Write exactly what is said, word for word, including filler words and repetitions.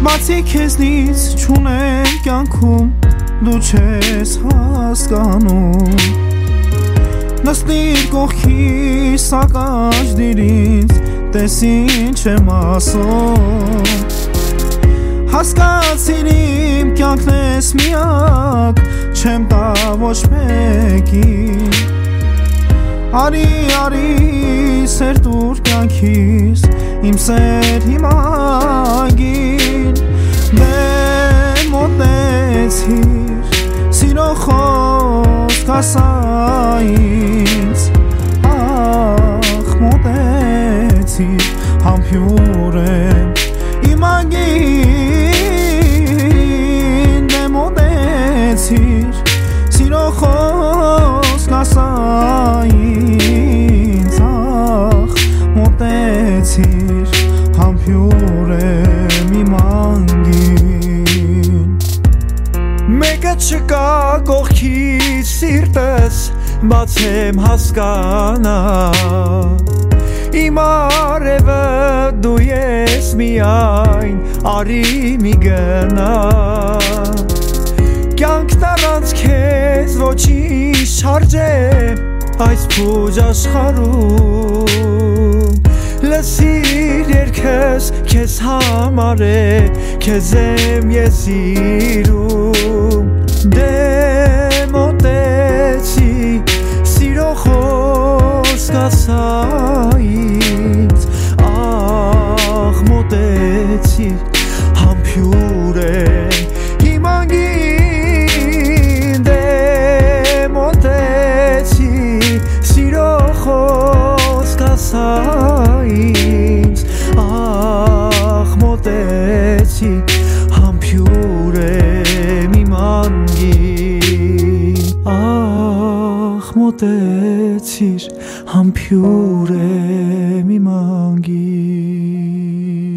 Բացի քեզնից չունեմ կյանքում դու չես հասկանում Նստիր կողքիս ակաշ դիրից տես ինչ եմ ասում Հասկացիր իմ կյանքն ես միակ չեմ տա ոչ մեկին Արի արի սեր տուր կյանքիս իմ սեր հիմագին Դե մոտեցիր սիրո խոսք ասա ինձ Ախ մոտեցիր համբյուր եմ իմ անգին Դե մոտեցիր սիրո խոսք ասա ինձ Ախ մոտեցիր համբյուր եմ իմ անգին Մեկը չկա կողքից սիրտս բաց եմ հասկանա Իմ արևը դու ես միայն արի մի գնա Կյանքն առանց քեզ ոչինչ չարժե այս փուջ աշխարհում Լսիր երգս քեզ համար է քեզ եմ ես սիրում Դե մոտեցի սիրո խոսք ասա ինձ Ախ մոտեցի համբյուր եմ իմ անգին Դե մոտեցի սիրո խոսք ասա ինձ Ախ մոտեցի համբյուր եմ իմ անգին Ախ մոտեցիր համբյուր եմ իմ անգին